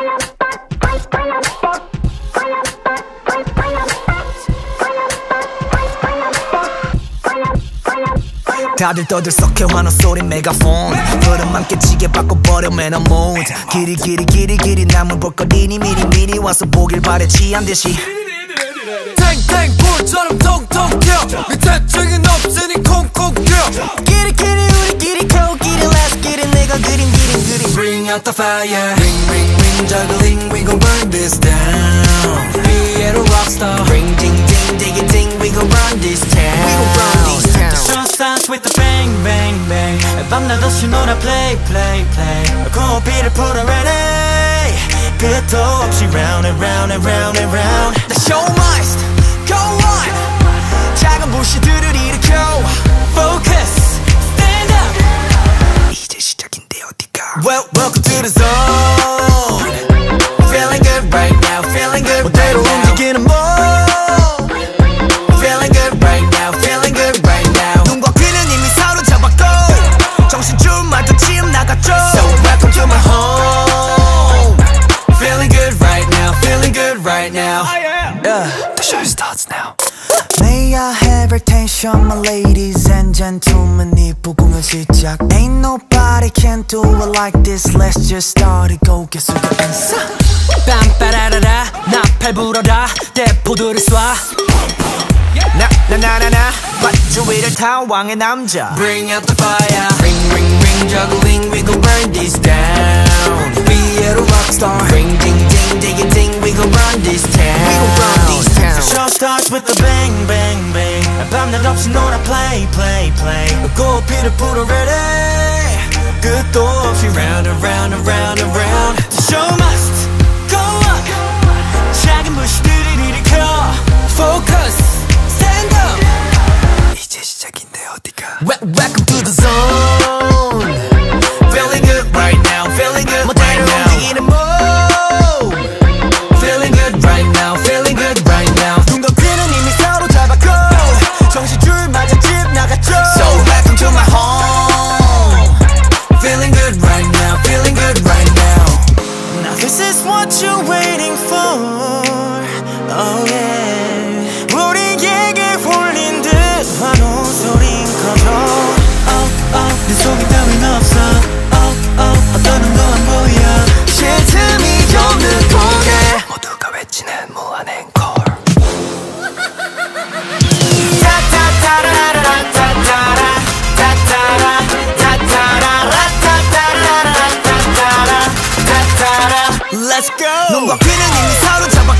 다들 떠들썩해 환호 소리 메가폰 흐름만 깨지게 바꿔버려 man I'm mood 길이 남은 볼거리니 미리 와서 보길 바래 취한듯이 탱탱 불처럼 통통 튀어 밑에 책은 없으니 콩콩 뛰어 길이 우리끼리 코끼리 let's get it 내가 그린 Bring out the fire ring juggling we gon' burn this down 위에로 rockstar Ring ding ding dig it ding we gon' run this town We gon' run this town The show starts with the bang bang bang 밤낮 없이 놀아 play 코피를 풀어 ready 끝도 없이 round and round and round and round The show must go on 작은 불씨들을 일으켜 Focus stand up 이제 시작인데 어디가 Welcome to the zone Feeling good right now feeling good 멋대로 right now 움직이는 몸 Feeling good right now feeling good right now 눈과 귀는 이미 사로잡았고 정신줄마저 지금 나갔죠 So welcome to my home Feeling good right now feeling good right now The show starts now May I have your attention my ladies and gentlemen 이 부궁은 시작 Ain't nobody can do it like this Let's just start it go get 수가 인사 빰빠라라라 나팔 불어라 대포들을 쏴 나나나나나 밧줄위를 탄 왕의 남자 Bring out the fire ring juggling we gon' burn this down 위에로 rockstar Ring ding ding dig it ding we gon' run this town We gon' run this town The show starts with the bang bang bang 밤낮 없이 놀아 play 코피를 풀어 ready 끝도 없이 round and round and round and round The show must go on 작은 불씨들을 일으켜 Focus stand up 이제 시작인데 어디가 Welcome to the zone Feeling good right now feeling good right 멋대로 now 움직이는 몸 Feeling good right now feeling good right now 눈과 귀는 이미 사로잡았고 정신줄마저 집 나갔죠 So welcome to my home Feeling good right now feeling good right now Now this is what you're waiting for Oh yeah 우리에게 홀린 듯 환호 소린 커져 Oh oh 내 속에 따윈 없어 Oh oh 어떤 놈도 안 보여 쉴틈이 없는 곡에 모두가 외치는 무한 앵콜 Let's go 눈과 귀는 이미 사로잡았고